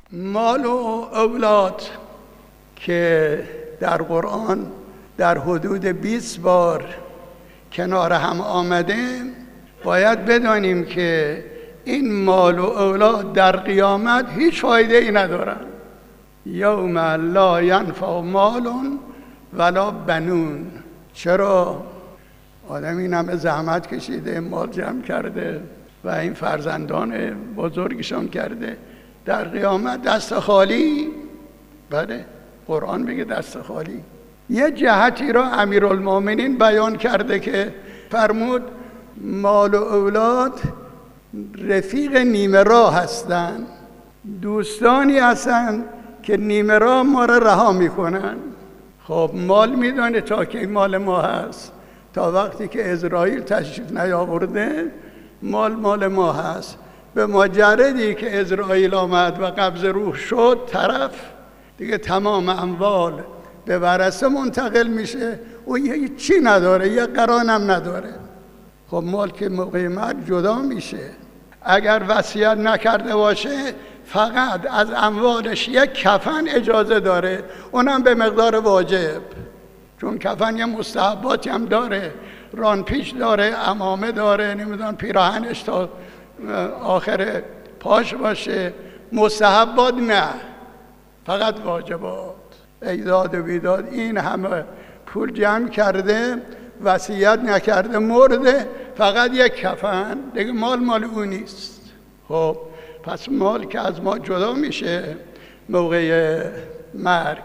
مال و اولاد که در قرآن در حدود 20 بار کنار هم آمده، باید بدانیم که این مال و اولاد در قیامت هیچ فایده ای ندارن. یوم لا ینفع مال ولا بنون. چرا؟ آدم این همه زحمت کشیده، مال جمع کرده و این فرزندان بزرگشان کرده، در قیامت دست خالی. بله، قرآن میگه دست خالی. یه جهتی را امیرالمومنین بیان کرده که فرمود مال و اولاد رفیق نیمه راه هستن، دوستانی هستن که نیمه راه ما را رها میکنن. خب مال میدانه تا که مال ما هست، تا وقتی که اسرائیل تشریف نیاورده مال ما هست. به مجردی که اسرائیل آمد و قبض روح شد، طرف دیگه تمام اموال به ورثه منتقل میشه، او یه چی نداره، یه قران هم نداره. خب مال که موقع مرگ جدا میشه. اگر وصیت نکرده باشه فقط از اموالش یک کفن اجازه داره، اونم به مقدار واجب، چون کفن یه مستحباتی هم داره، رانپیش داره، عمامه داره، نمیدونم پیراهنش تا آخر پاش باشه. مستحبات نه، فقط واجبات. ایداد و بیداد این همه پول جمع کرده، وصیت نکرده، مرده، فقط یک کفن، دیگه مال او نیست. خب پس مال که از ما جدا میشه موقع مرگ.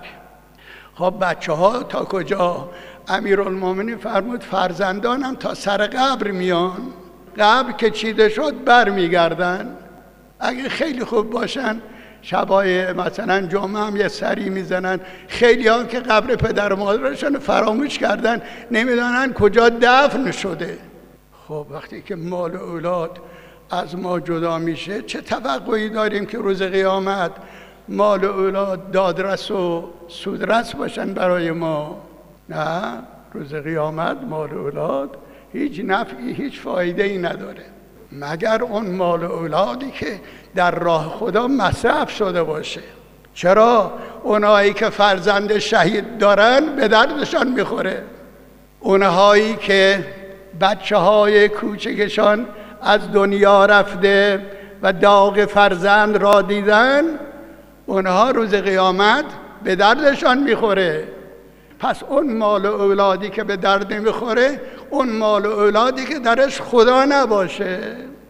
خب بچه ها تا کجا؟ امیرالمومنین فرمود فرزندانم تا سر قبر میان، قبر که چیده شد بر میگردن. اگه خیلی خوب باشن شبای مثلا جمعه هم یه سری میزنن. خیلی ها که قبر پدر و مادرشون فراموش کردن، نمیدونن کجا دفن شده. خب وقتی که مال و اولاد از ما جدا میشه، چه توقعی داریم که روز قیامت مال و اولاد دادرس و سودرس باشن برای ما؟ نه، روز قیامت مال و اولاد هیچ نفعی، هیچ فایده ای نداره، مگر اون مال و اولادی که در راه خدا مصرف شده باشه. چرا؟ اونایی که فرزند شهید دارن به دردشان میخوره. اونهایی که بچه های کوچکشان از دنیا رفته و داغ فرزند را دیدن، اونها روز قیامت به دردشان میخوره. پس اون مال و اولادی که به درد نمیخوره، اون مال و اولادی که درش خدا نباشه.